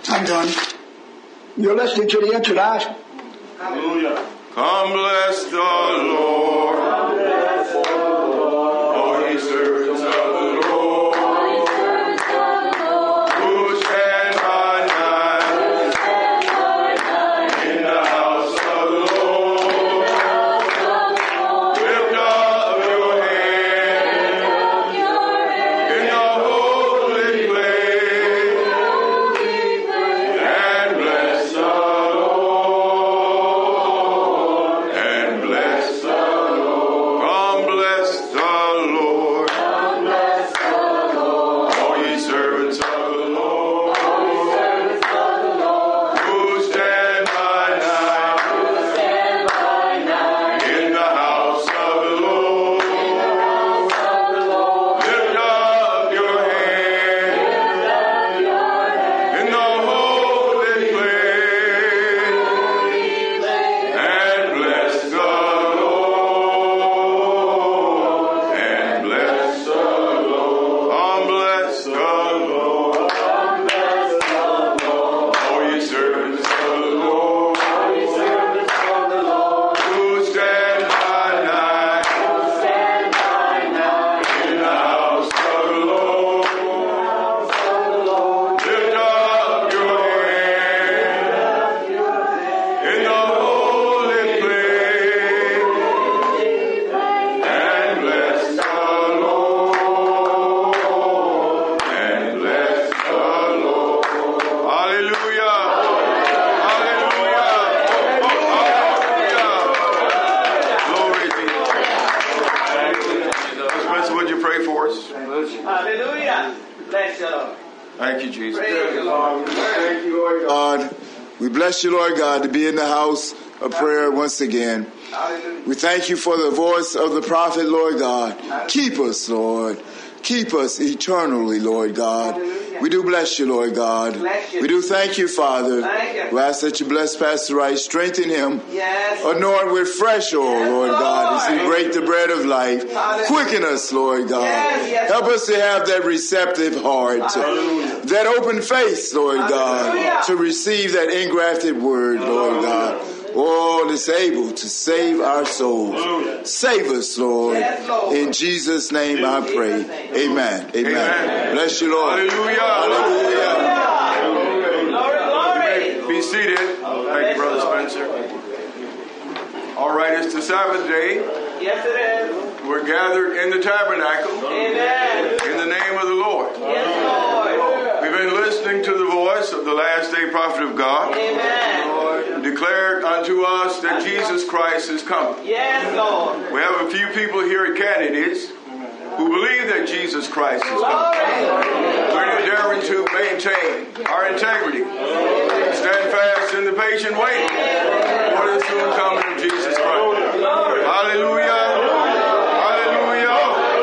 I'm done. You're listening to the introduction. Hallelujah. Come bless the Lord. Come bless the Lord. All ye servants of the Lord. All ye servants of the Lord. Who stand by night. Who stand by night. In the house of the Lord. In the house of the Lord. Lift up your hands. Lift up your hands. In the holy place. And bless the Lord. And bless the Lord. Come bless the Lord. Come bless the Lord. All ye servants of the Lord. All ye servants of the Lord. Who stand by night. Who stand by night. In the house of the Lord. In the house of the Lord. Lift up your hands. Lift up your hands. In the holy place. And bless the Lord. And bless the Lord. Come bless the Lord. Come bless the Lord. All ye servants of the Lord. All ye servants of the Lord. Who stand by night. Who stand by night. In the house of the Lord. In the house of the Lord. Lift up your hands. In the holy place. And bless the Lord. And bless the Lord. Hallelujah. Hallelujah. Hallelujah. Glory to you. Spencer, would you pray for us? Hallelujah. Bless you, Lord. Thank you, Jesus. Praise you, Lord. Thank you, Lord God. We bless you, Lord God, to be in the house of prayer once again. Hallelujah. We thank you for the voice of the prophet, Lord God. Keep us, Lord. Keep us eternally, Lord God. We do bless you, Lord God. Bless you. We do thank you, Father. Thank you. We ask that you bless Pastor Wright, strengthen him, Yes. anoint with fresh oil, Yes, Lord God, as he Lord. break the bread of life. Hallelujah. Quicken us, Lord God. Yes, yes. Help us to have that receptive heart, Hallelujah. that open face, Lord Hallelujah. God, to receive that engrafted word, Lord God. Oh, that's able to save our souls. Save us, Lord. Yes, Lord. In Jesus' name I pray. Amen. Amen. Amen. Bless you, Lord. Hallelujah. Glory, glory. Be seated. Thank you, Brother Spencer. All right, it's the Sabbath day. Yes, it is. We're gathered in the tabernacle Amen. in the name of the Lord. Yes, Lord. We've been listening to the voice of the last day prophet of God, Amen. declared unto us that Jesus Christ is coming. Yes, Lord. We have a few people here at Candidates who believe that Jesus Christ is coming. Glory. We're endeavoring to maintain our integrity, stand fast in the patient waiting for the soon coming of Jesus Christ. Hallelujah. Hallelujah.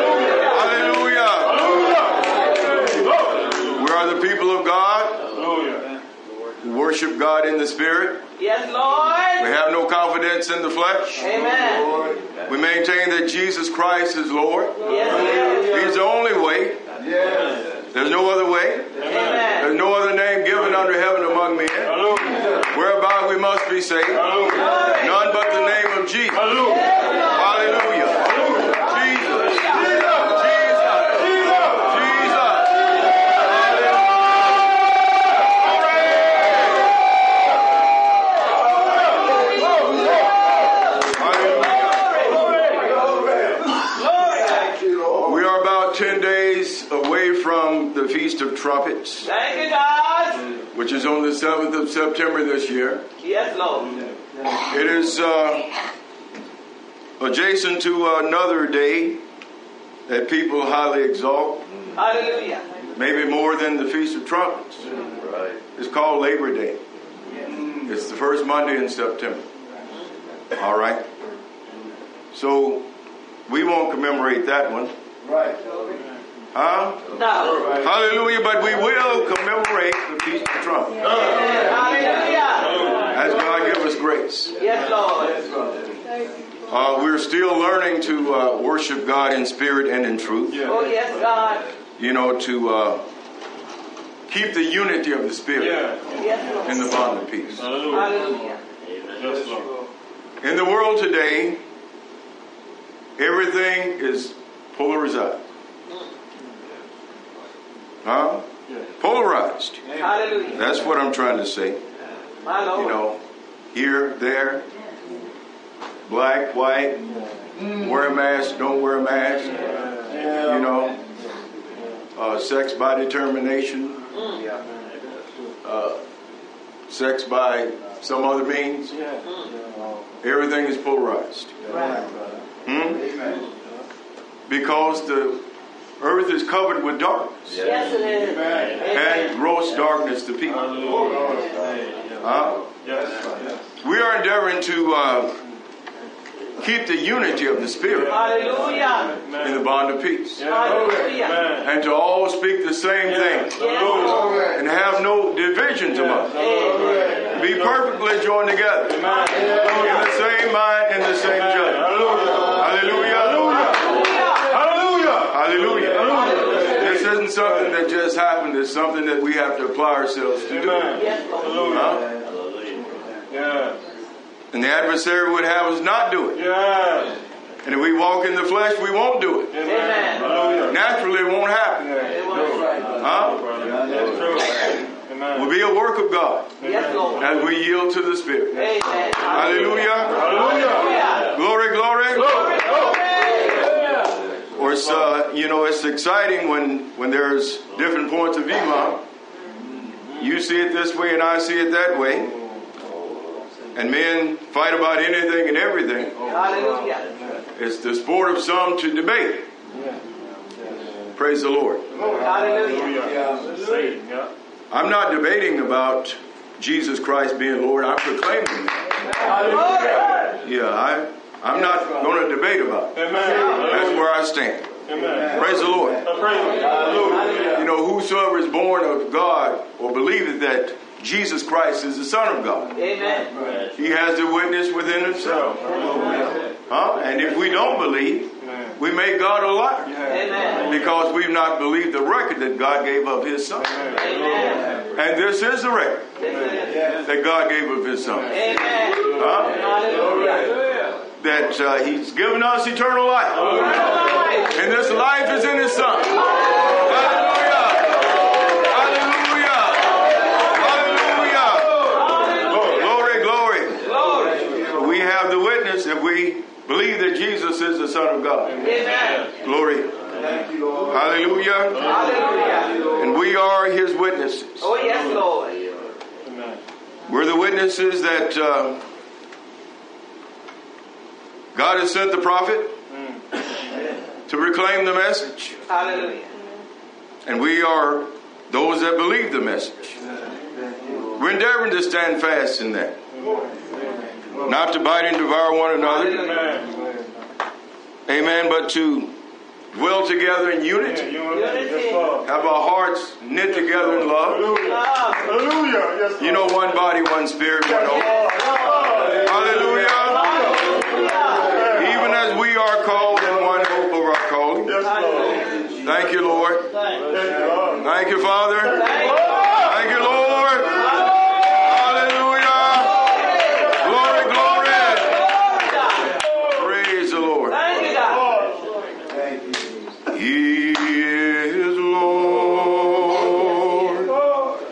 Hallelujah. We are the people of God who worship God in the Spirit. Yes, Lord. We have no confidence in the flesh. Amen. We maintain that Jesus Christ is Lord. Yes, He's the only way. There's no other way. Amen. There's no other name given under heaven among men whereby we must be saved. None but the name of Jesus. Hallelujah. Jesus. We are about 10 days away from the Feast of Trumpets, Thank you, God. which is on the 7th of September this year. Yes, Lord. It is adjacent to another day that people highly exalt, Hallelujah. maybe more than the Feast of Trumpets. It's called Labor Day. It's the first Monday in September. All right? So we won't commemorate that one. Huh? No. Hallelujah, but we will commemorate the Feast of Trumpets. Hallelujah. As God give us grace. Yes, Lord. We're still learning to worship God in spirit and in truth. Oh, yes, God. You know, to keep the unity of the Spirit Yes, Lord. in the bond of peace. Hallelujah. Yes, Lord. In the world today, everything is polarized. Huh? Polarized. Hallelujah. That's what I'm trying to say. My Lord. You know, here, there, black, white, wear a mask, don't wear a mask. You know, sex by determination, sex by some other means. Everything is polarized. Because the earth is covered with darkness. Yes, it is. And gross darkness to people. We are endeavoring to keep the unity of the Spirit Hallelujah. in the bond of peace. Hallelujah. And to all speak the same thing. Yes, Lord. And have no divisions among us. Amen. Be perfectly joined together. In the same mind and the same judgment. Hallelujah. Hallelujah. This isn't something that just happened. It's something that we have to apply ourselves to do. Yes, Lord. Huh? And the adversary would have us not do it. And if we walk in the flesh, we won't do it. Amen. Naturally, it won't happen. It was. Huh? Will be a work of God Yes, Lord. as we yield to the Spirit. Amen. Hallelujah. Hallelujah. Glory, glory. Glory. Or it's it's exciting when there's different points of view. Huh? You see it this way and I see it that way. And men fight about anything and everything. Hallelujah. It's the sport of some to debate. Praise the Lord. Hallelujah. I'm not debating about Jesus Christ being Lord. I'm proclaiming it. Yeah, I'm not going to debate about it. That's where I stand. Praise the Lord. You know, whosoever is born of God or believeth that Jesus Christ is the Son of God, Amen. he has the witness within himself. Huh? And if we don't believe, we make God a liar. Amen. Because we've not believed the record that God gave of his Son. Amen. And this is the record that God gave of his Son. Amen. Huh? Hallelujah. That he's given us eternal life. And this life is in his Son. Hallelujah. Hallelujah. Glory. We have the witness if we believe that Jesus is the Son of God. Amen. Glory. Hallelujah. Hallelujah. And we are his witnesses. Oh, yes, Lord. We're the witnesses that God has sent the prophet to proclaim the message. Hallelujah. And we are those that believe the message. We're endeavoring to stand fast in that. Not to bite and devour one another. Amen. But to dwell together in unity. Have our hearts knit together in love. You know, one body, one spirit, one hope. Hallelujah. Even as we are called in one hope of our calling. Thank you, Lord. Thank you, Father. Thank you, Lord. Hallelujah. Glory, glory. Praise the Lord. He is Lord.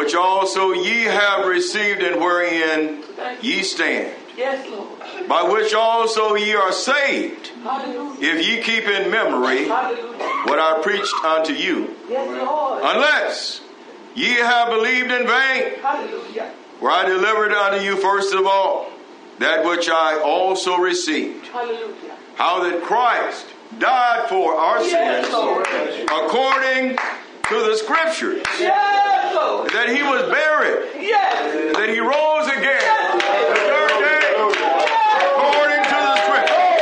which also ye have received and wherein ye stand, Yes, Lord. by which also ye are saved, Hallelujah. if ye keep in memory Hallelujah. what I preached unto you, Yes, Lord. unless ye have believed in vain. Hallelujah. For I delivered unto you first of all that which I also received, Hallelujah. how that Christ died for our Yes, sins Lord. according to the Scriptures, Yes, Lord. that he was buried, Yes. that he rose again the third day according to the Scriptures.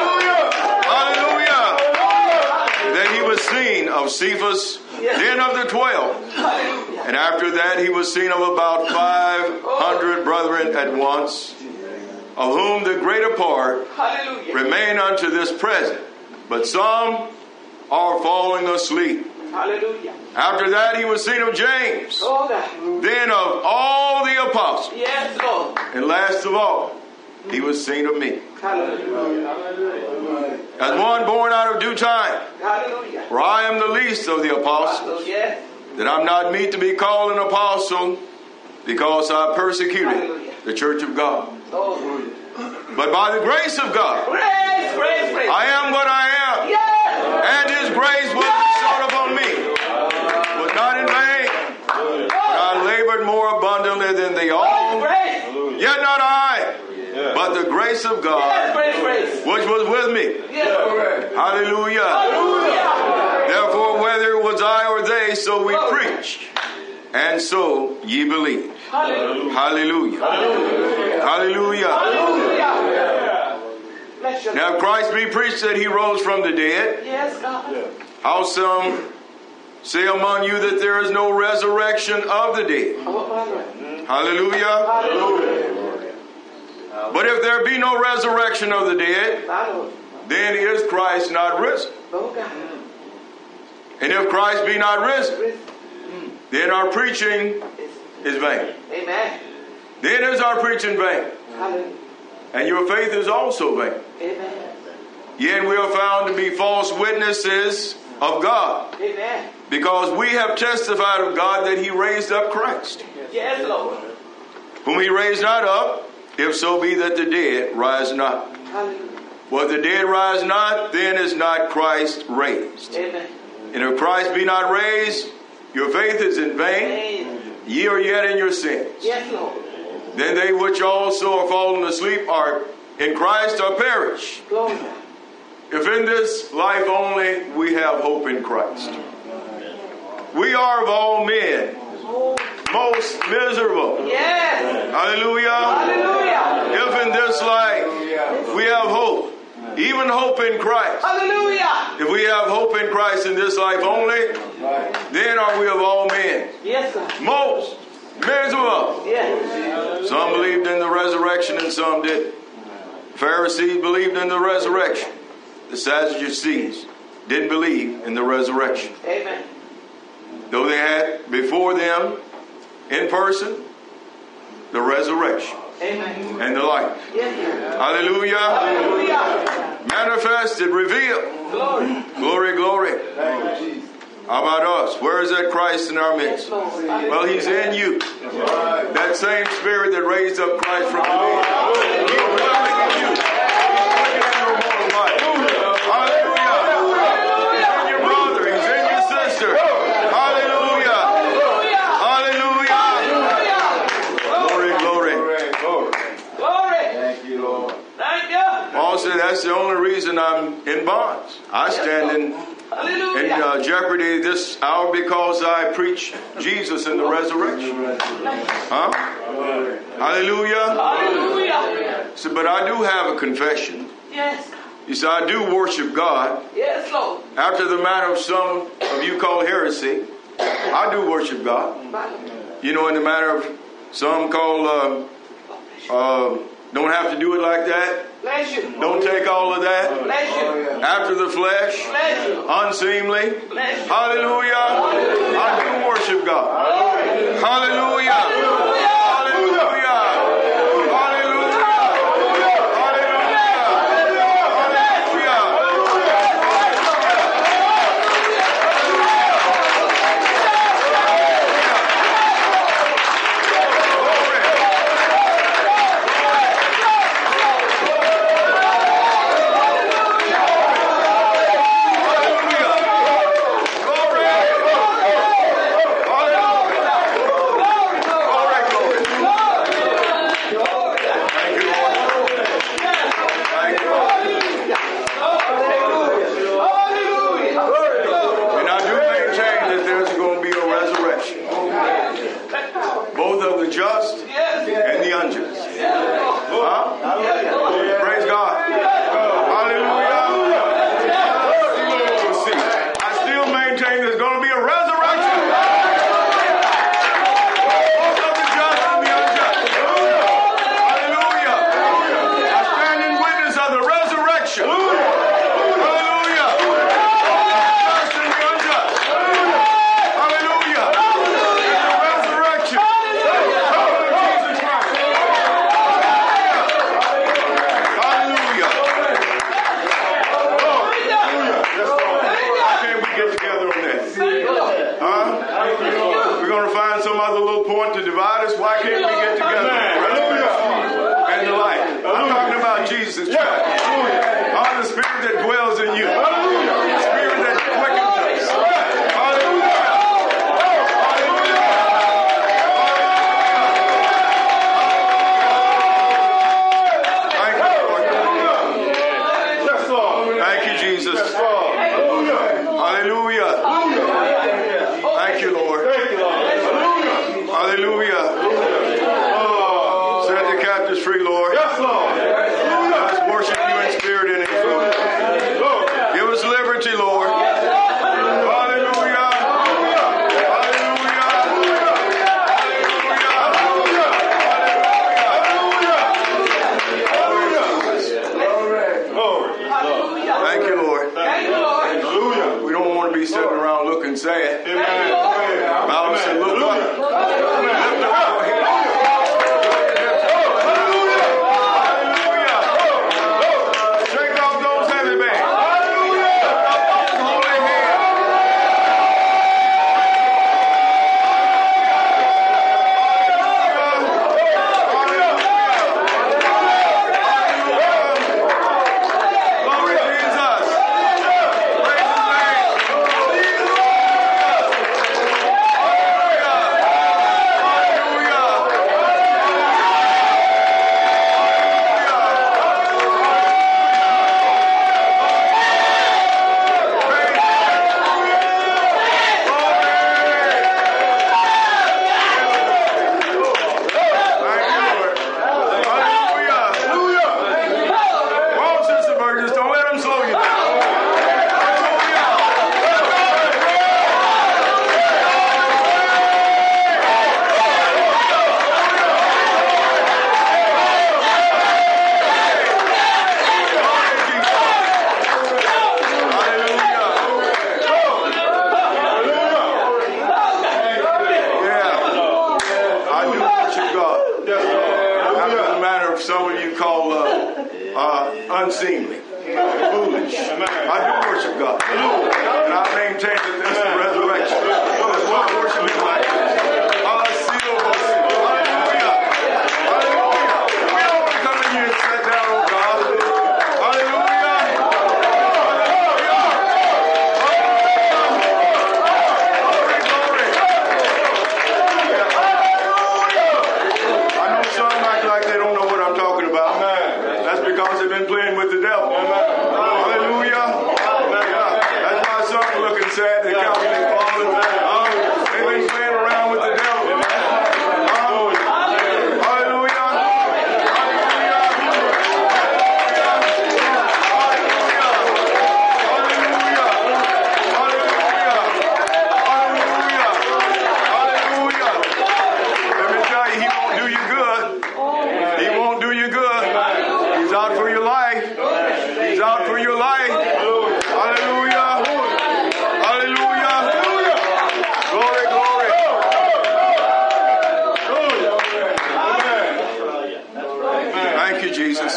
Hallelujah. That he was seen of Cephas, then of the 12. Hallelujah. And after that he was seen of about 500 brethren at once, of whom the greater part Hallelujah. remain unto this present, but some are falling asleep. Hallelujah. After that he was seen of James, Oh, God. then of all the apostles, Yes, Lord. and last of all he was seen of me, Hallelujah. as one born out of due time. Hallelujah. For I am the least of the apostles, Yes. that I'm not meet to be called an apostle, because I persecuted the church of God. Oh, But by the grace of God, praise, praise, praise. I am what I am, Yes. and his grace was bestowed upon me, was not in vain. I labored more abundantly than they all, Praise. yet not I, but the grace of Yes, God, praise, praise. which was with me. Yes, Lord. Hallelujah. Hallelujah. Therefore, whether it was I or they, so we preached, and so ye believe. Hallelujah. Hallelujah. Hallelujah. Hallelujah. Bless your Now, if Christ be preached that he rose from the dead, Yes, God. how some say among you that there is no resurrection of the dead? Oh, my Lord. Hallelujah. Hallelujah. But if there be no resurrection of the dead, My Lord. then is Christ not risen. Oh, God. And if Christ be not risen, then our preaching is vain. Amen. Then is our preaching vain, Hallelujah. and your faith is also vain. Amen. Yet we are found to be false witnesses of God, Amen. because we have testified of God that he raised up Christ, Yes, Lord. whom he raised not up, if so be that the dead rise not. Hallelujah. For if the dead rise not, then is not Christ raised. Amen. And if Christ be not raised, your faith is in vain, Amen. ye are yet in your sins. Yes, Lord. Then they which also are fallen asleep are in Christ are perished. Glory. If in this life only we have hope in Christ. We are of all men Oh, most miserable. yes. Hallelujah. Hallelujah. If in this life we have hope, even hope in Christ. Hallelujah. If we have hope in Christ in this life only, then are we of all men Yes, God. most miserable. Yes. Some believed in the resurrection and some didn't. Pharisees believed in the resurrection. The Sadducees didn't believe in the resurrection. Amen. Though they had before them in person the resurrection Amen. and the life. Yes, Lord. Hallelujah. Hallelujah. Manifested, revealed. Glory. Glory, glory. How about us? Where is that Christ in our midst? Yes, Lord. Well, he's in you. That same spirit that raised up Christ from the dead. He's dwelling in you. He's working in your mortal life. Hallelujah. He's in your brother. He's in your sister. Hallelujah. Hallelujah. Glory, glory. Glory. Thank you, Lord. Thank you. Paul said that's the only reason I'm in bonds. I stand in Hallelujah. jeopardy this hour because I preach Jesus in the resurrection. Huh? Hallelujah. Hallelujah. So, but I do have a confession. Yes. You see, I do worship God Yes, Lord. after the manner of some of you call heresy. I do worship God. My Lord. You know, in the manner of some call don't have to do it like that. Bless you. Don't take all of that. Bless you. After the flesh, Bless you. unseemly. Bless you. Hallelujah. I do worship God. Glory. Hallelujah. Hallelujah. Hallelujah. Hallelujah. Jesus Christ. The Spirit that dwells in you. The Spirit that quickens us. Hallelujah. Thank you, Jesus. Hallelujah. Thank you, Lord. Hallelujah. Set the captives free, Lord. Let's worship you in spirit and in truth. Give us liberty, Lord. Hallelujah. Thank you, Lord. We don't want to be sitting around looking sad. Bible said, look up. Lift up your head. Unseemly, foolish. I do worship God, and I maintain that this is the resurrection. That's why I worship Him like this. Hallelujah, hallelujah. We don't want to come in here and sit down, oh God. Hallelujah, I know some act like they don't know what I'm talking about. That's because they've been playing with the devil. Hallelujah. That's why some are looking sad. They can't be falling. They've been playing around with the devil. Hallelujah. Let me tell you, he won't do you good. He won't do you good. He's out for your life. He's out for your life. Hallelujah. Hallelujah. Glory, glory. Thank you, Jesus.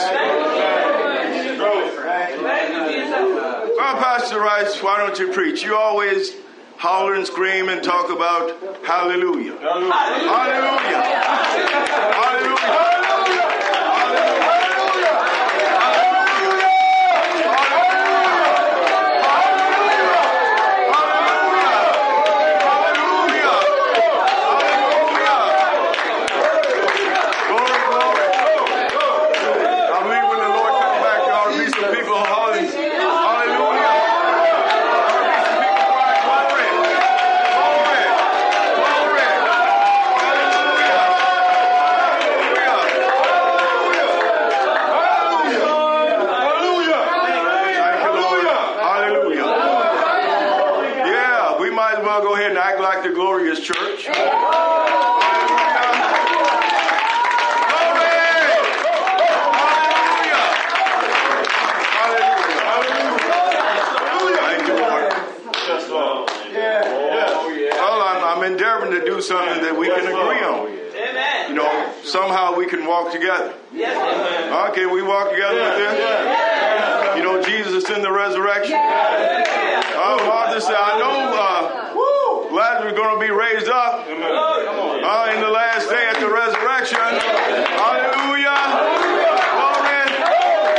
Well, Pastor Rice, why don't you preach? You always holler and scream and talk about hallelujah. Hallelujah. Hallelujah. Go ahead and act like the glorious church. Well, I'm endeavoring to do something that we can agree on. You know, somehow we can walk together. Okay, we walk together with this. You know, Jesus is in the resurrection. Martha said, I know Lazarus is going to be raised up in the last day at the resurrection. Hallelujah. Glory.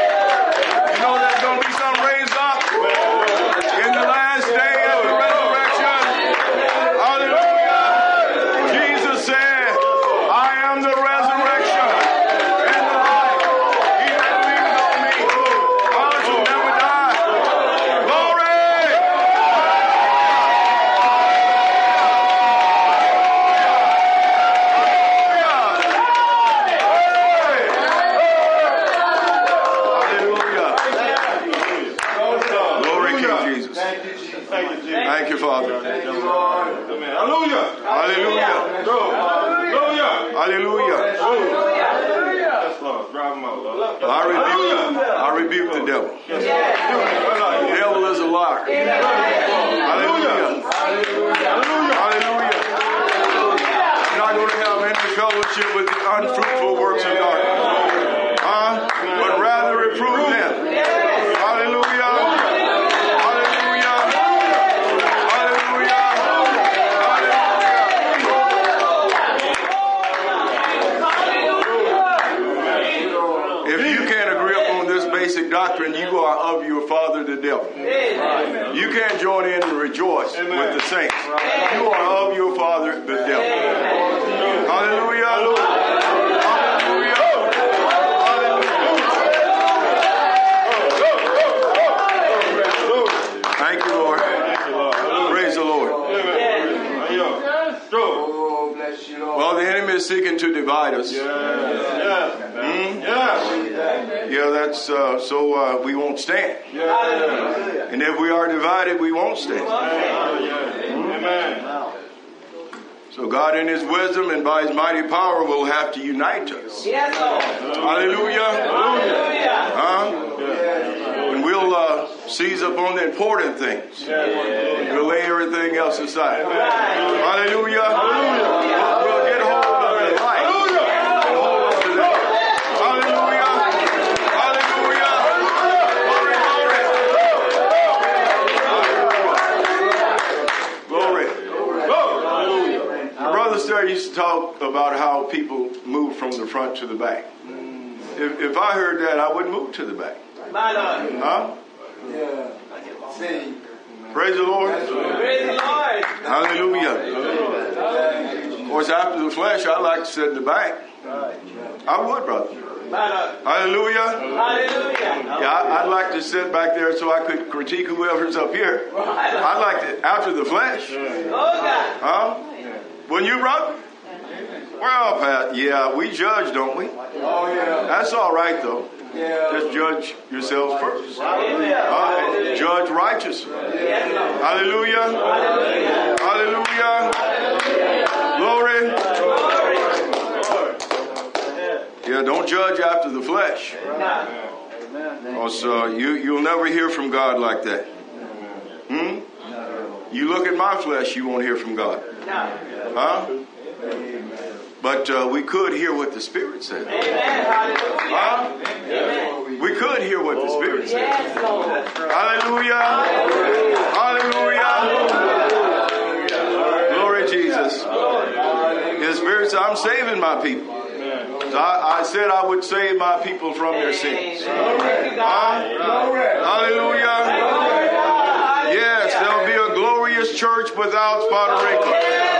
I rebuke the devil. The devil is a liar. Hallelujah. Hallelujah. I'm not going to have any fellowship with the unfruitful works of darkness. But rather reprove them. Hallelujah. Hallelujah. Hallelujah. Hallelujah. If you can't agree upon this basic doctrine, you are of your father the devil. You can't join in and rejoice with the saints. You are of your father the devil. Hallelujah. Thank you, Lord. Praise the Lord. Well, the enemy is seeking to divide us. Yeah, that's so we won't stand. And if we are divided, we won't stand. So God in his wisdom and by his mighty power will have to unite us. Hallelujah. And we'll seize upon the important things. We'll lay everything else aside. Hallelujah. We'll get hold of the light. And hold on to that. Hallelujah. Hallelujah. Glory. My brother Sarah used to talk about how people move from the front to the back. If I heard that, I wouldn't move to the back. Huh? Praise the Lord. Praise the Lord. Hallelujah. Of course, after the flesh, I like to sit in the back. I would, brother. Hallelujah. Yeah, I'd like to sit back there so I could critique whoever's up here. I'd like to, after the flesh. Huh? Wouldn't you, brother? Well, Pat, yeah, we judge, don't we? That's all right, though. Just judge yourselves first. Judge righteously. Hallelujah. Hallelujah. Glory. Yeah, don't judge after the flesh. Because you'll never hear from God like that. You look at my flesh, you won't hear from God. Huh? But we could hear what the Spirit said. We could hear what the Spirit said. Hallelujah. Hallelujah. Glory Jesus. The Spirit said, I'm saving my people. So I said I would save my people from their sins. Hallelujah. Yes, there'll be a glorious church without spot or wrinkle.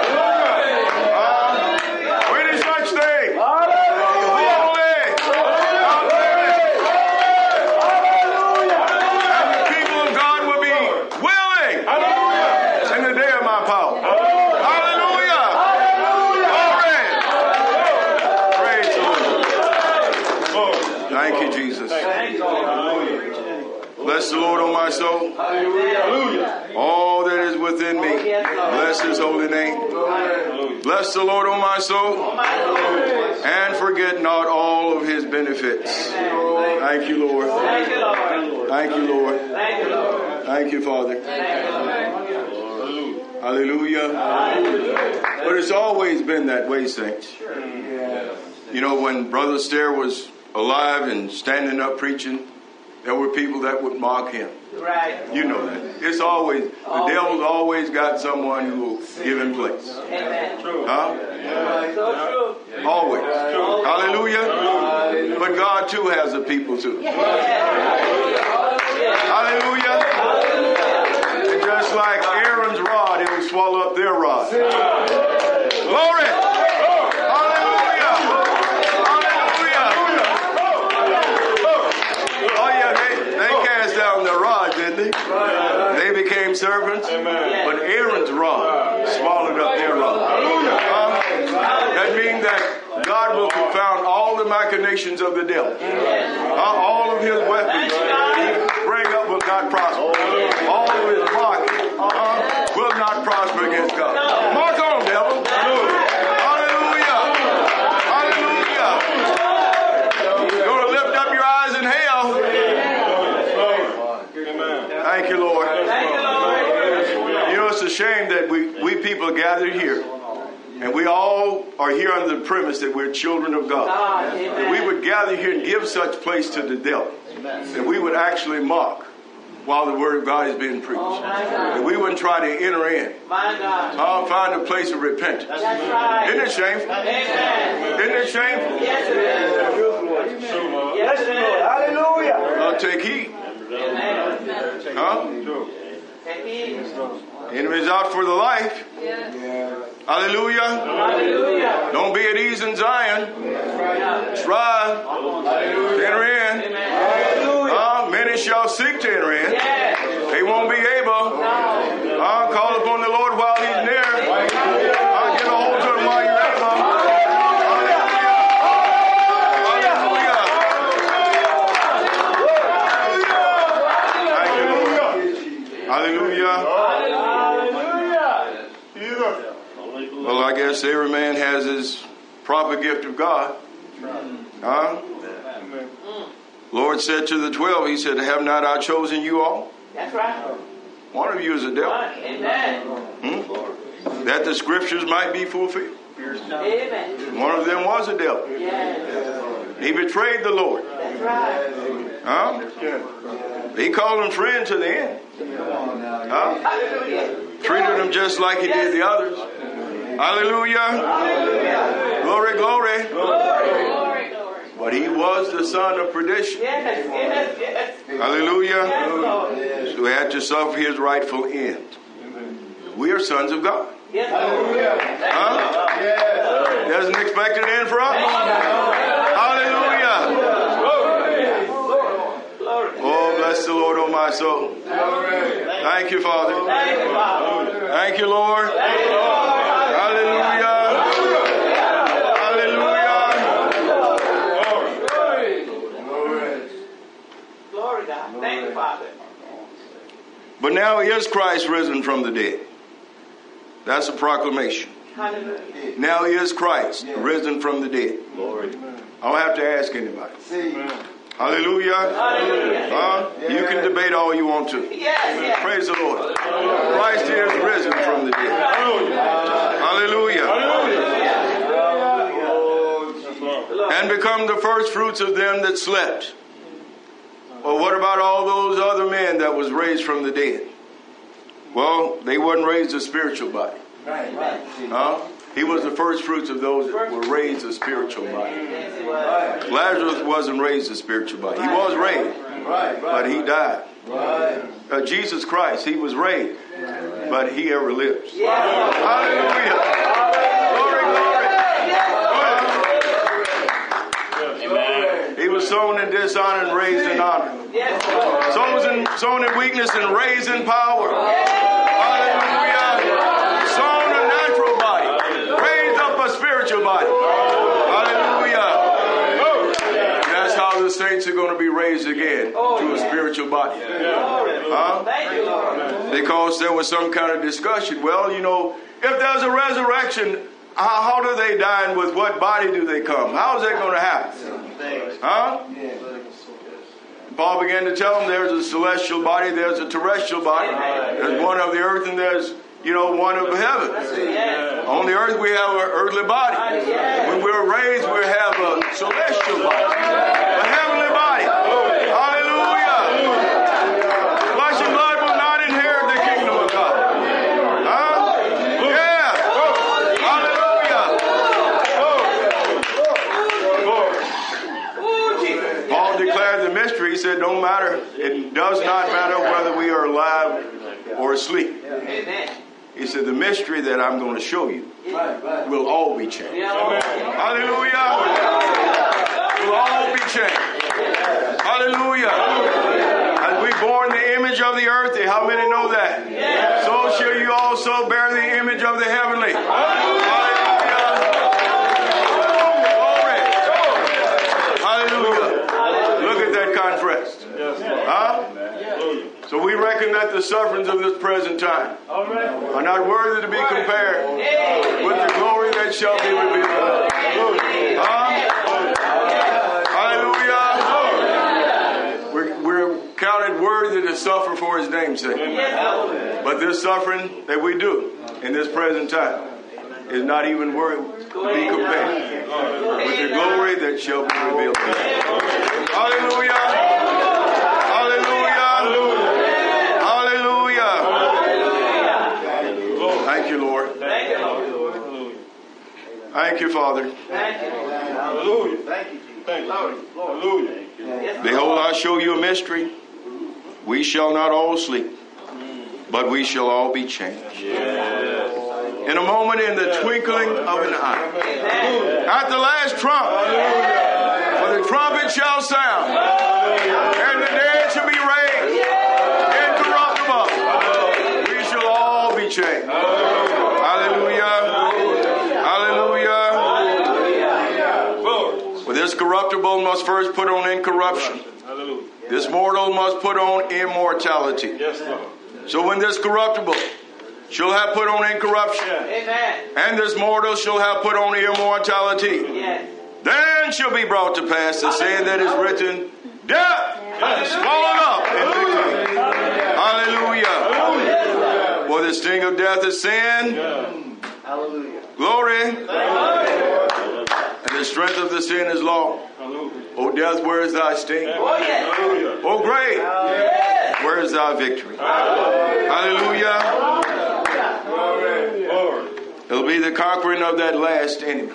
Bless the Lord, O my soul. Hallelujah. All that is within me. Bless his holy name. Bless the Lord, O my soul. And forget not all of his benefits. Thank you, Lord. Thank you, Lord. Thank you, Father. Hallelujah. But it's always been that way, saints. You know, when Brother Stair was alive and standing up preaching, there were people that would mock him. Right. You know that. It's always, the devil's always got someone who will give him place. Amen. Huh? Yeah. So true. Always. Hallelujah. But God too has a people too. Hallelujah. And just like Aaron's rod, it will swallow up their rod. Glory. They became servants, but Aaron's rod swallowed up their rod. That means that God will confound all the machinations of the devil. All of his weapons he bring up will not prosper. All of his mocking will not prosper against God. Mark on, devil. Hallelujah. Hallelujah. You're going to lift up your eyes in hell. Thank you, Lord. Thank you, Lord. You know, it's a shame that we people gathered here, and we all are here under the premise that we're children of God. That we would gather here and give such place to the devil. That we would actually mock while the word of God is being preached. That we wouldn't try to enter in. My God. Find a place of repentance. That's right. Isn't it shameful? Amen. Isn't it shameful? Yes, it is. Yes, it is. Hallelujah. Take heed. Amen. Huh? Take heed. Enemies out for the life. Hallelujah. Hallelujah. Don't be at ease in Zion. Strive to enter in. Many shall seek to enter in. They won't be able. Call upon the Lord while He's near. Get a hold to Him while you're able. Hallelujah. Well, I guess every man has his proper gift of God. Lord said to the 12, He said, have not I chosen you all? That's right. One of you is a devil. Amen. That the scriptures might be fulfilled. Amen. One of them was a devil. Yes. He betrayed the Lord. That's right. He called him friend to the end. Hallelujah. Treated him just like he did the others. Hallelujah. Glory, glory. Glory. But he was the son of perdition. Yes. Hallelujah. Yes, Lord. So he had to suffer his rightful end. We are sons of God. Yes, Lord. There's an expected end for us. Hallelujah. Oh, bless the Lord, oh my soul. Thank you, Father. Thank you, Lord. Hallelujah. Glory, God. Thank you, Father. But now is Christ risen from the dead. That's a proclamation. Hallelujah. Now is Christ risen from the dead. I don't have to ask anybody. Hallelujah. Hallelujah. You can debate all you want to. Yes. Praise the Lord. Christ is risen from the dead. Hallelujah. And become the first fruits of them that slept. Well, what about all those other men that was raised from the dead? Well, they wasn't raised a spiritual body. He was the first fruits of those that were raised a spiritual body. Lazarus wasn't raised a spiritual body. He was raised, but he died. Jesus Christ, He was raised, but He ever lives. Hallelujah. Glory, glory. He was sown in dishonor and raised in honor. Sown in weakness and raised in power. Hallelujah. Sown a natural body, raised up a spiritual body. Hallelujah. That's how the saints are going to be raised again to a spiritual body. Because there was some kind of discussion. Well, you know, if there's a resurrection, how do they die and with what body do they come? How is that going to happen? Paul began to tell them there's a celestial body, there's a terrestrial body, there's one of the earth, and there's, one of heaven. On the earth we have an earthly body. When we're raised, we have a celestial body, a heavenly body. Hallelujah. Flesh and blood will not inherit the kingdom of God. Yeah. Hallelujah. Paul declared the mystery. He said, don't matter. It does not matter whether we are alive or asleep. Amen. He said, the mystery that I'm going to show you will all be changed. Hallelujah. Will all be changed. Hallelujah. As we born the image of the earthly, how many know that? So shall you also bear the image of the heavenly. Hallelujah. Glory. Hallelujah. Look at that contrast. So we reckon that the sufferings of this present time are not worthy to be compared with the glory that shall be revealed. Hallelujah. We're counted worthy to suffer for his name's sake. But this suffering that we do in this present time is not even worthy to be compared with the glory that shall be revealed. Hallelujah! Hallelujah! Hallelujah! Thank you, Lord. Thank you, Father. Hallelujah. Thank you, Jesus. Hallelujah. Behold, I show you a mystery. We shall not all sleep, but we shall all be changed. In a moment, in the twinkling of an eye. At the last trump, for the trumpet shall sound, and the dead shall be raised incorruptible. We shall all be changed. Hallelujah. Hallelujah. For this corruptible must first put on incorruption. This mortal must put on immortality. So when this corruptible shall have put on incorruption, and this mortal shall have put on immortality, then shall be brought to pass the saying that is written, death is swallowed up in victory. Hallelujah. For the sting of death is sin. Glory. And the strength of the sin is law. O death, where is thy sting? O grave, where is thy victory? Hallelujah. It'll be the conquering of that last enemy.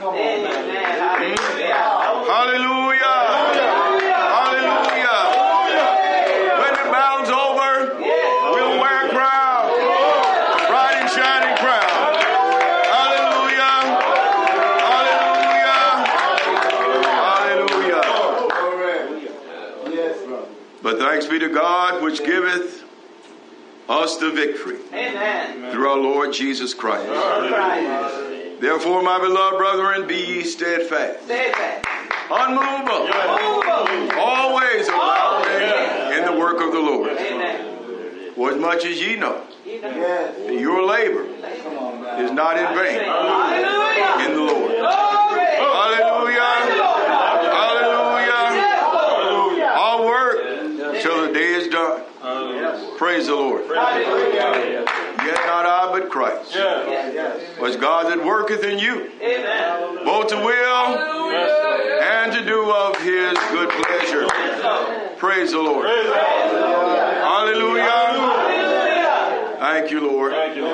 Hallelujah. Hallelujah. When the battle's over, we'll wear a crown, a bright and shining crown. Hallelujah. Hallelujah. Hallelujah. But thanks be to God which giveth us the victory through our Lord Jesus Christ. Therefore, my beloved brethren, be ye steadfast, unmovable, always abounding in the work of the Lord. For as much as ye know that your labor is not in vain in the Lord. Hallelujah. Hallelujah. Our work till the day is done. Praise the Lord. Yet not I, but Christ. Was God that worketh in you, both to will and to do of his good pleasure. Praise the Lord. Hallelujah. Thank you, Lord.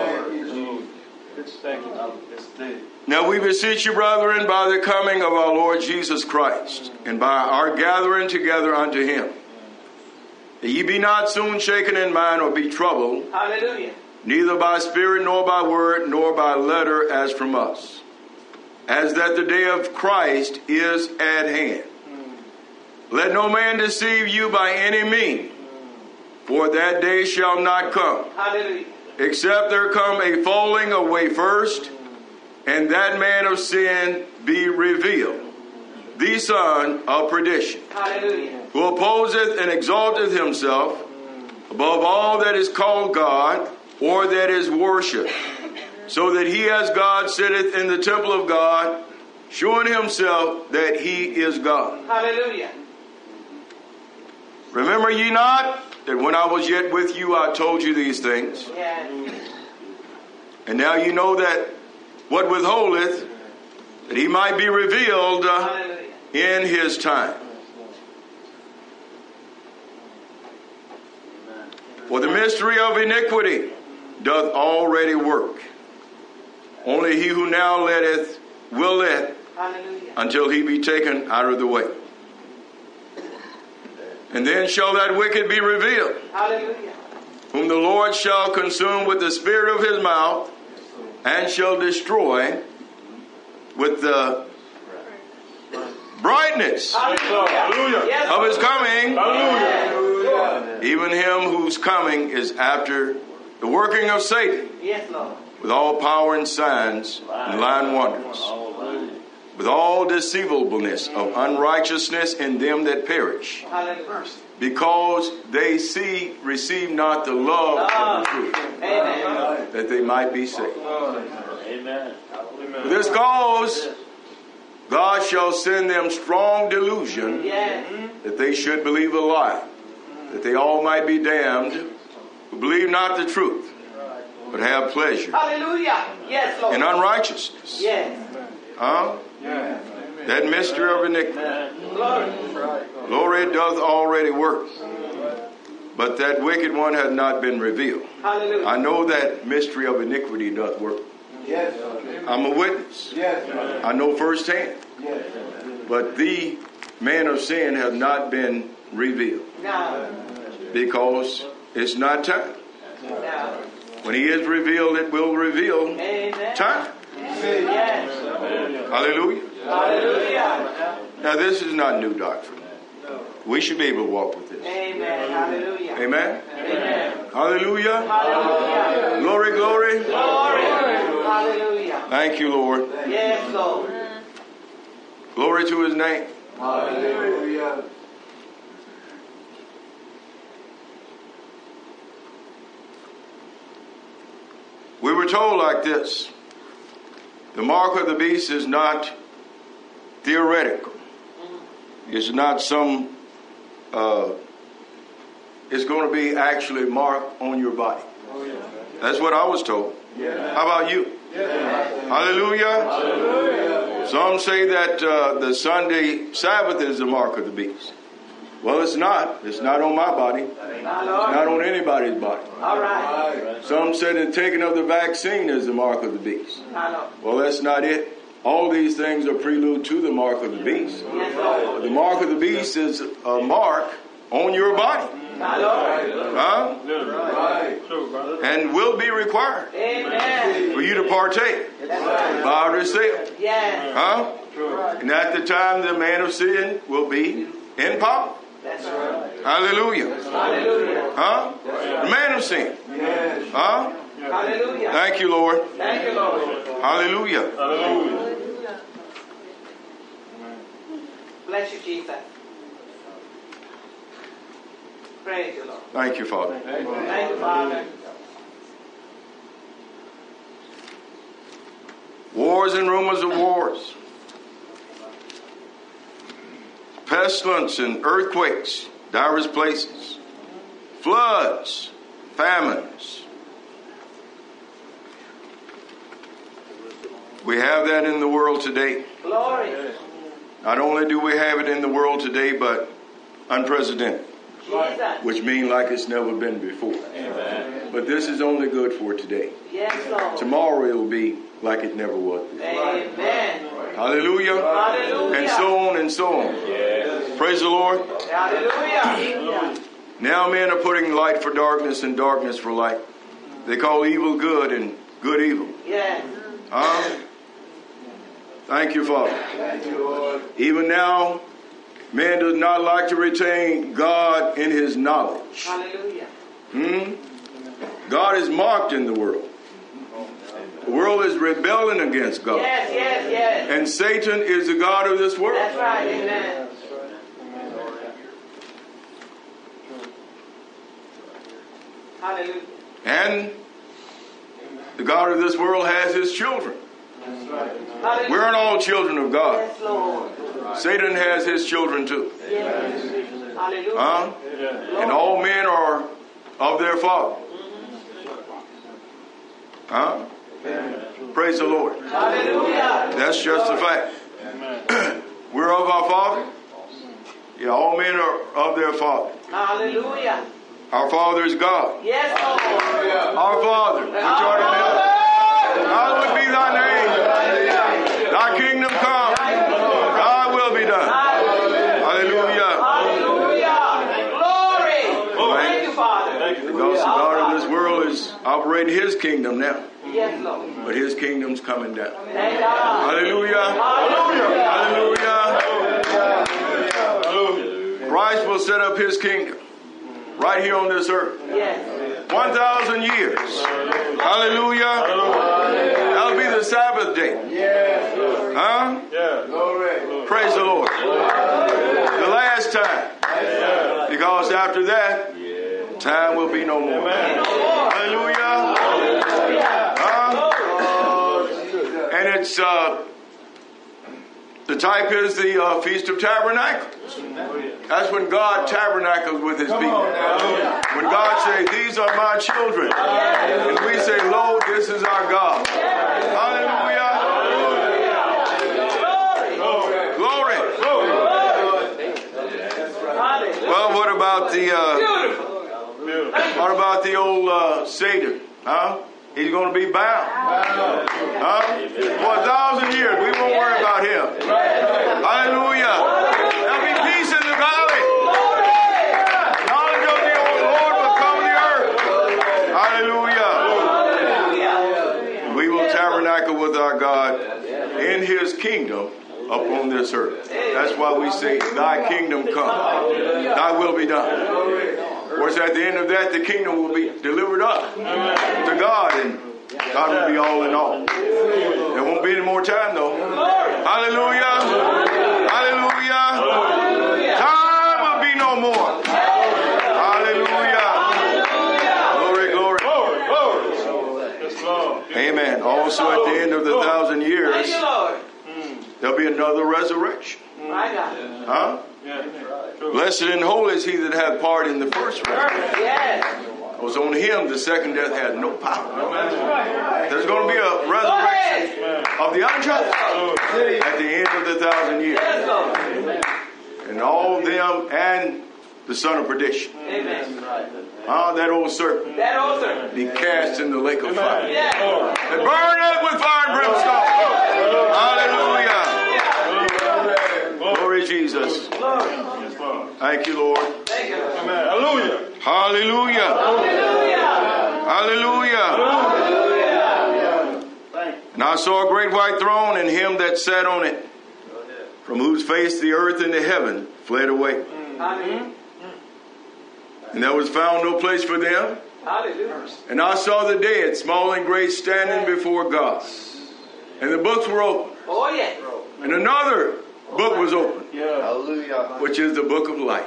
Now we beseech you, brethren, by the coming of our Lord Jesus Christ, and by our gathering together unto him, that ye be not soon shaken in mind or be troubled, neither by spirit, nor by word, nor by letter as from us, as that the day of Christ is at hand. Let no man deceive you by any means, for that day shall not come, except there come a falling away first, and that man of sin be revealed, the son of perdition, who opposeth and exalteth himself above all that is called God, or that is worshipped, so that he as God sitteth in the temple of God, showing himself that he is God. Hallelujah. Remember ye not that when I was yet with you, I told you these things? And now you know that what withholdeth, that he might be revealed in his time. For the mystery of iniquity doth already work. Only he who now letteth will let until he be taken out of the way. And then shall that wicked be revealed, whom the Lord shall consume with the spirit of his mouth, and shall destroy with the brightness of his coming, even him whose coming is after the working of Satan, with all power and signs and lying wonders, with all deceivableness of unrighteousness in them that perish, because they receive not the love of the truth, that they might be saved. For this cause God shall send them strong delusion, that they should believe a lie, that they all might be damned who believe not the truth, but have pleasure Hallelujah. Yes, Lord. in unrighteousness. Yes. Huh? That mystery of iniquity. Glory doth already work, but that wicked one has not been revealed. Hallelujah. I know that mystery of iniquity doth work. Yes. I'm a witness. Yes. I know firsthand. Yes. But the man of sin has not been revealed Now. because it's not time. Now. When he is revealed, it will reveal Amen. time. Yes. Hallelujah. Hallelujah. Now, this is not new doctrine. We should be able to walk with this. Amen. Hallelujah. Amen. Amen. Hallelujah. Hallelujah. Glory, glory. Glory. Hallelujah. Thank you, Lord. Yes, Lord. Glory to his name. Hallelujah. We were told like this: the mark of the beast is not theoretical. It's not some, it's going to be actually marked on your body. That's what I was told. How about you? Hallelujah. Some say that the Sunday Sabbath is the mark of the beast. Well, it's not. It's not on my body. It's not on anybody's body. All right. Some say the taking of the vaccine is the mark of the beast. I know. Well, that's not it. All these things are prelude to the mark of the beast. Yes, Lord. The mark of the beast is a mark on your body. My Lord. Huh? And will be required Amen. for you to partake by yourself. Yes. Huh? And at the time the man of sin will be in power. That's right. Hallelujah. Hallelujah. Huh? The man of sin. Huh? Hallelujah. Thank you, Lord. Thank you, Lord. Hallelujah. Bless you, Jesus. Praise you, Lord. Thank you, Father. Thank you, Father. Wars and rumors of wars. Pestilence and earthquakes, diverse places. Floods, famines. We have that in the world today. Glory. Not only do we have it in the world today, but unprecedented, Jesus. which means like it's never been before. But this is only good for today. Yes, Lord. Tomorrow it will be like it never was before. Amen. Hallelujah. Hallelujah. And so on and so on. Praise the Lord. Hallelujah. Now men are putting light for darkness and darkness for light. They call evil good and good evil. Yes. Huh? Thank you, Father. Thank you, Lord. Even now, man does not like to retain God in his knowledge. Hallelujah. God is mocked in the world. The world is rebelling against God. Yes, yes, yes. And Satan is the God of this world. That's right. Amen. Hallelujah. And the God of this world has his children. Hallelujah. We aren't all children of God. Yes, Lord. Satan has his children too. Yes. Hallelujah. Huh? And all men are of their father. Huh? Praise the Lord. Hallelujah. That's just a fact. We're of our Father. Yeah, all men are of their Father. Hallelujah. Our Father is God. Yes, Lord. Our Father, which art in heaven, hallowed be thy name. Thy kingdom come. Thy will be done. Hallelujah. Hallelujah. Glory. Thank you, Father. Because the God of this world is operating his kingdom now. Yes, Lord. But his kingdom's coming down. Thank God. Hallelujah. Hallelujah. Christ will set up his kingdom right here on this earth. Yes. 1,000 years. Hallelujah. That'll be the Sabbath day. Huh? Praise the Lord. The last time. Because after that, time will be no more. Hallelujah. And it's the type is the Feast of Tabernacles. That's when God tabernacles with his people. say, these are my children. And we say, lo, this is our God. Hallelujah. Glory. Well, what about the old Satan? Huh? He's going to be bound. Huh? For 1,000 years, we won't worry about him. Hallelujah. There'll be peace in the valley. Knowledge of the Lord will cover the earth. Hallelujah. We will tabernacle with our God in his kingdom upon this earth. That's why we say, thy kingdom come. Thy will be done. Of course, at the end of that, the kingdom will be delivered up to God, and God will be all in all. There won't be any more time, though. Hallelujah. Hallelujah. Time will be no more. Hallelujah. Glory, glory. Amen. Also, at the end of the 1,000 years, there'll be another resurrection. Huh? Blessed and holy is he that hath part in the first resurrection. Because on him the second death had no power. There's going to be a resurrection of the unjust at the end of the 1,000 years. And all them and the son of perdition. That old serpent. Be cast in the lake of fire. And burn up with fire and brimstone. Hallelujah. Glory Jesus. Thank you, Lord. Hallelujah. Hallelujah. Hallelujah. And I saw a great white throne and him that sat on it, from whose face the earth and the heaven fled away. And there was found no place for them. And I saw the dead, small and great, standing before God. And the books were open. And another book was open, which is the book of life.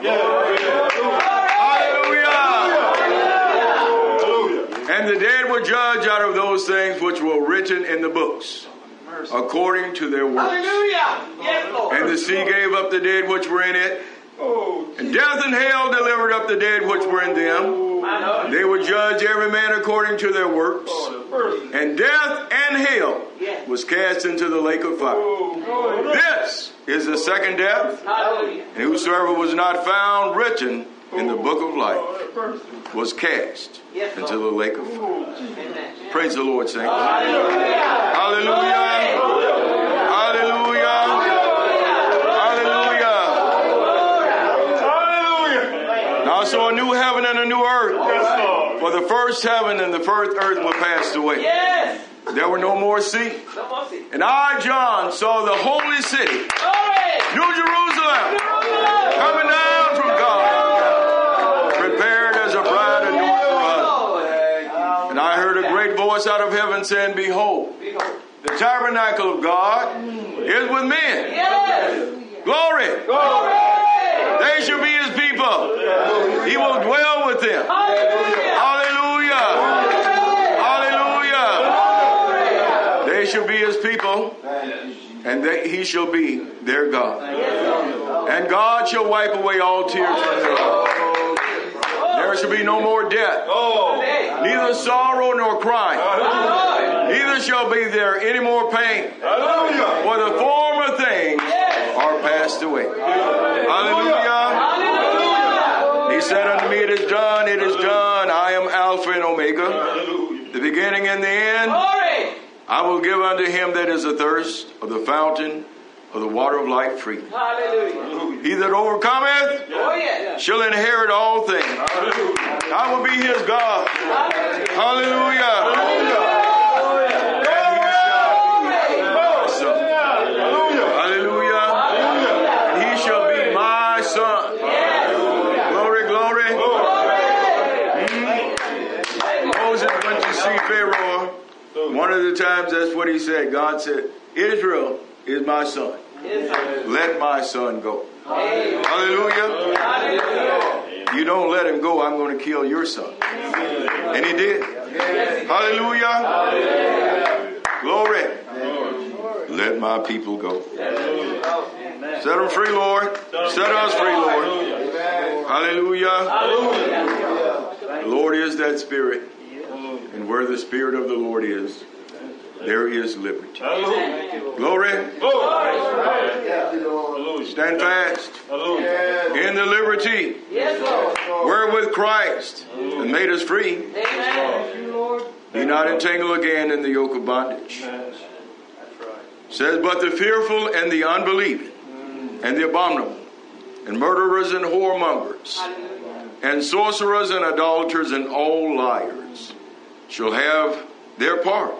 Hallelujah. And the dead were judged out of those things which were written in the books, according to their works. And the sea gave up the dead which were in it, and death and hell delivered up the dead which were in them. They were judged every man according to their works. And death and hell was cast into the lake of fire. This is the second death. And whosoever was not found written in the book of life was cast into the lake of fire. Praise the Lord, saints. Hallelujah. Hallelujah. Now I saw a new heaven and a new earth. For the first heaven and the first earth were passed away. There were no more sea. And I, John, saw the holy city, New Jerusalem, coming down from God, prepared as a bride adorned for husband. And I heard a great voice out of heaven saying, behold, the tabernacle of God is with men. Glory. They shall be his people. He will dwell with them. Hallelujah. Hallelujah. They shall be his people, and he shall be their God. And God shall wipe away all tears from their eyes. There shall be no more death, neither sorrow nor crying. Neither shall be there any more pain, for the former things are passed away. Hallelujah. He said unto me, it is done, it is done. I am Alpha and Omega, the beginning and the end. I will give unto him that is athirst of the fountain of the water of life freely. He that overcometh shall inherit all things. I will be his God. Hallelujah. Pharaoh, one of the times that's what he said. God said, Israel is my son. Let my son go. Hallelujah. You don't let him go, I'm going to kill your son. And he did. Hallelujah. Glory. Let my people go. Set them free, Lord. Set us free, Lord. Hallelujah. The Lord is that Spirit. And where the Spirit of the Lord is, there is liberty. Glory. Stand fast in the liberty wherewith Christ has made us free. Be not entangled again in the yoke of bondage. Says, but the fearful and the unbelieving and the abominable and murderers and whoremongers and sorcerers and idolaters and all liars shall have their part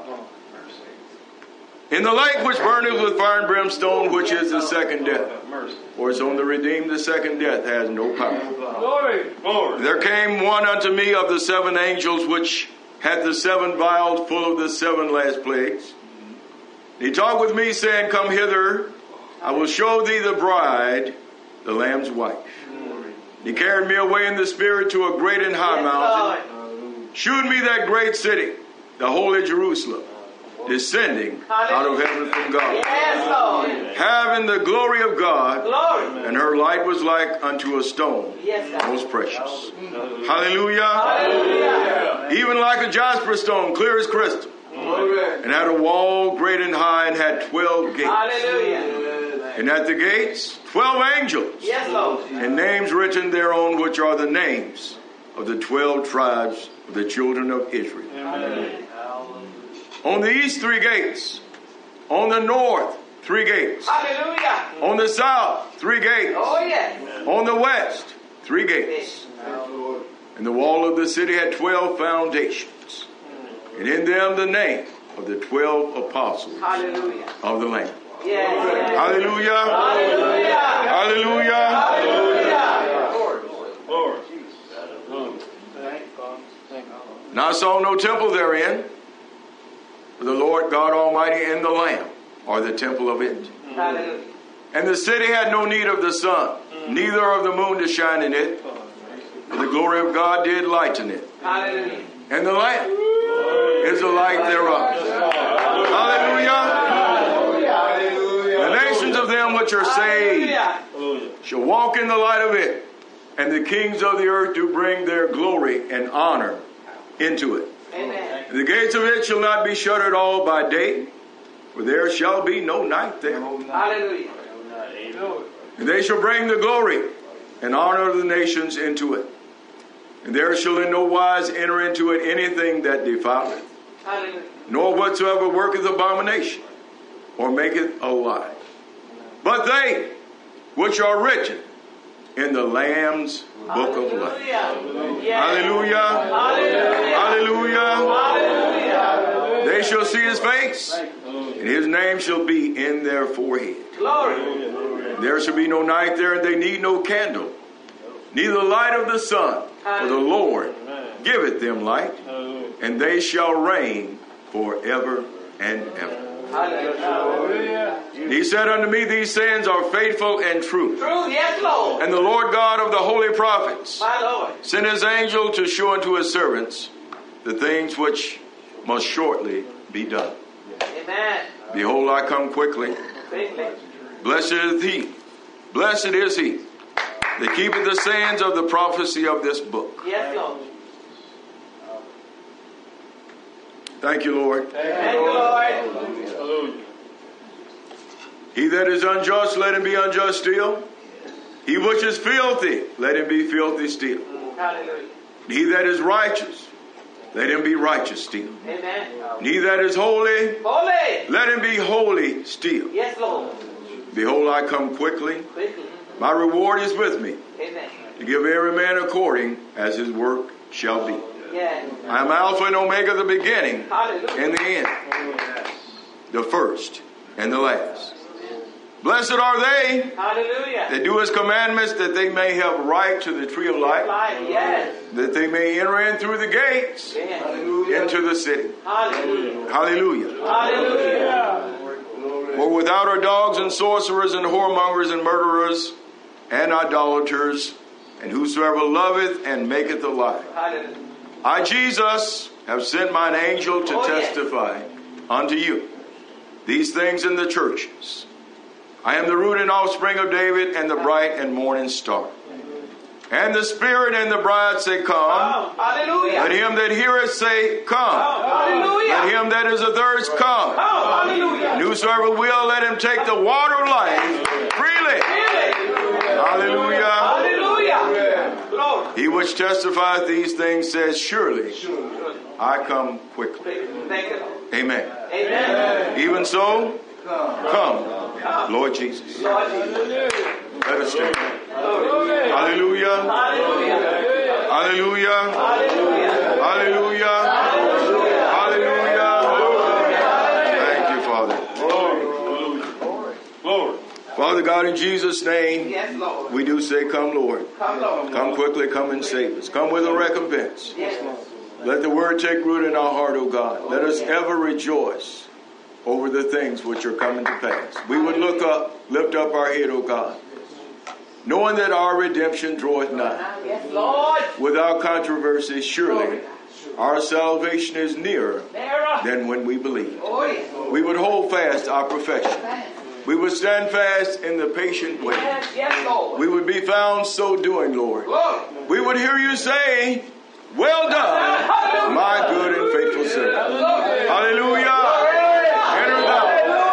in the lake which burneth with fire and brimstone, which is the second death. For it's on the redeemed the second death has no power. There came one unto me of the 7 angels which had the 7 vials full of the 7 last plagues. He talked with me, saying, come hither, I will show thee the bride, the Lamb's wife. He carried me away in the Spirit to a great and high mountain, shewed me that great city, the holy Jerusalem, descending out of heaven from God, having the glory of God, and her light was like unto a stone, most precious. Hallelujah. Even like a jasper stone, clear as crystal, and had a wall great and high, and had 12 gates. And at the gates 12 angels, and names written thereon, which are the names of the 12 tribes of the children of Israel. On the east 3 gates, on the north 3 gates, on the south 3 gates, on the west 3 gates. And the wall of the city had 12 foundations, and in them the name of the 12 apostles of the Lamb. Hallelujah. Hallelujah. Now I saw no temple therein, for the Lord God Almighty and the Lamb are the temple of it. And the city had no need of the sun, neither of the moon to shine in it, for the glory of God did lighten it. And the Lamb is the light thereof. Hallelujah. The nations of them which are saved shall walk in the light of it, and the kings of the earth do bring their glory and honor into it. Amen. The gates of it shall not be shut at all by day, for there shall be no night there. Hallelujah. And they shall bring the glory and honor of the nations into it. And there shall in no wise enter into it anything that defileth, nor whatsoever worketh abomination, or maketh a lie. But they which are written in the Lamb's book of life. Hallelujah. Hallelujah. They shall see his face, and his name shall be in their forehead. There shall be no night there, and they need no candle, neither light of the sun, for the Lord giveth them light, and they shall reign forever and ever. He said unto me, these sayings are faithful and true. And the Lord God of the holy prophets sent his angel to show unto his servants the things which must shortly be done. Amen. Behold, I come quickly. Blessed is he that keepeth the sayings of the prophecy of this book. Yes, Lord. Thank you, Lord. Thank you, Lord. He that is unjust, let him be unjust still. He which is filthy, let him be filthy still. Hallelujah. He that is righteous, let him be righteous still. Amen. He that is holy, let him be holy still. Yes, Lord. Behold, I come quickly. My reward is with me. Amen. To give every man according as his work shall be. Yes. I am Alpha and Omega, the beginning and the end, the first and the last. Blessed are they that do his commandments, that they may have right to the tree of life, that they may enter in through the gates into the city. Hallelujah. Hallelujah. For without are dogs and sorcerers and whoremongers and murderers and idolaters, and whosoever loveth and maketh a lie. I, Jesus, have sent mine angel to testify unto you these things in the churches. I am the root and offspring of David, and the bright and morning star. And the Spirit and the bride say, Come. Hallelujah. Let him that heareth say, Come. Hallelujah. Let him that is athirst come. Hallelujah. And whosoever will, let him take the water of life freely. Hallelujah. Hallelujah. Lord. He which testifieth these things says, Surely I come quickly. Thank you, Lord. Amen. Amen. Even so, come, Lord Jesus. Lord Jesus. Let us stand. Hallelujah. Hallelujah. Hallelujah. Hallelujah. Hallelujah. Hallelujah. Thank you, Father. Glory. Father God, in Jesus' name, Yes, Lord. we do say, Come, Lord. Come, Lord. Come quickly, come and save us. Come with a recompense. Yes. Let the word take root in our heart, O God. Let us ever rejoice over the things which are coming to pass. We would look up, lift up our head, O God, knowing that our redemption draweth nigh. Yes, Lord. Without controversy, surely our salvation is nearer Nearer. than when we believed. Oh, yes. We would hold fast our profession. We would stand fast in the patient way. Yes, yes, Lord. We would be found so doing, Lord. Glory. We would hear you say, Well done, my good and faithful servant. Hallelujah. Enter thou.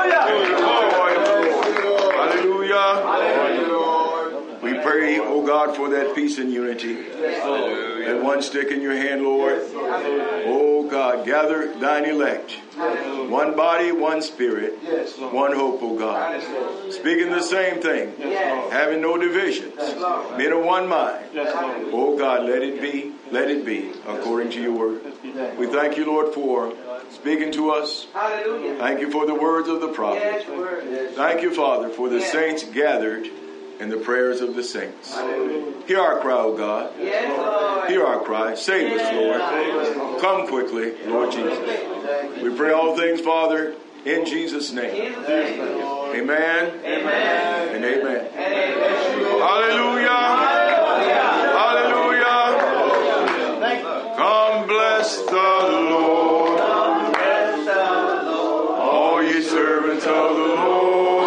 Hallelujah. We pray, O God, for that peace and unity. That one stick in your hand, Lord. Oh God, gather thine elect. One body, one spirit, one hope, O God. Speaking the same thing, having no divisions, being of one mind. Oh God, let it be according to your word. We thank you, Lord, for speaking to us. Hallelujah. Thank you for the words of the prophet. Yes, word. Thank you, Father, for the saints gathered and the prayers of the saints. Hear our cry, O God. Yes, Lord. Hear our cry. Save us, Lord. Come quickly, Lord Jesus. We pray all things, Father, in Jesus' name. Amen. Amen. And amen. Amen. Hallelujah. Hallelujah. Come bless the Lord. All ye servants of the Lord.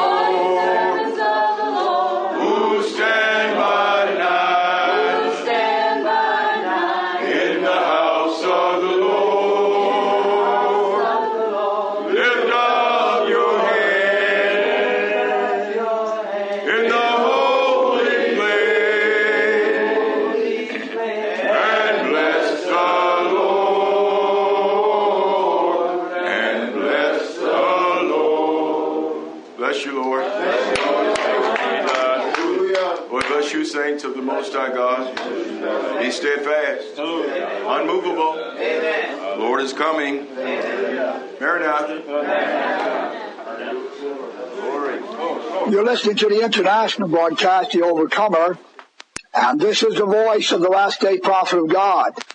Saints of the Most High God, be steadfast, unmovable. Amen. Lord is coming. Maranatha. You're listening to the international broadcast, The Overcomer, and this is the voice of the last day prophet of God.